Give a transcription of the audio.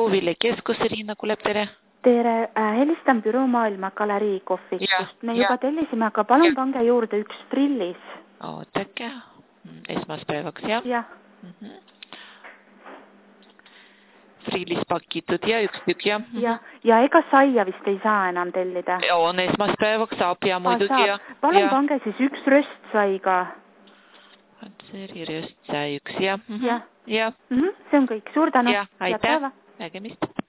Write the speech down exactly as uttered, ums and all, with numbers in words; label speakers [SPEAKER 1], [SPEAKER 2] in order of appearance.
[SPEAKER 1] Puuville keskus, Riina Kulep, tere.
[SPEAKER 2] Tere, äh, helistan Büroo Maailma galerii kohvikust. Me juba tellisime, aga palun ja. pange juurde üks frillis.
[SPEAKER 1] Ootake, esmaspäevaks, jah?
[SPEAKER 2] Jah.
[SPEAKER 1] Mm -hmm. Frillis pakitud ja üks tükk, jah? Mm -hmm.
[SPEAKER 2] Ja, ja ega saia vist ei saa enam tellida?
[SPEAKER 1] On esmaspäevaks, saab ja muidugi. Ja.
[SPEAKER 2] Palun
[SPEAKER 1] ja.
[SPEAKER 2] pange siis üks röstsai ka.
[SPEAKER 1] Patseri röstsai üks, jah? Mm -hmm.
[SPEAKER 2] Ja.
[SPEAKER 1] ja.
[SPEAKER 2] Mm -hmm. See on kõik, suur tänu.
[SPEAKER 1] Ja, aitäh. Nägemist.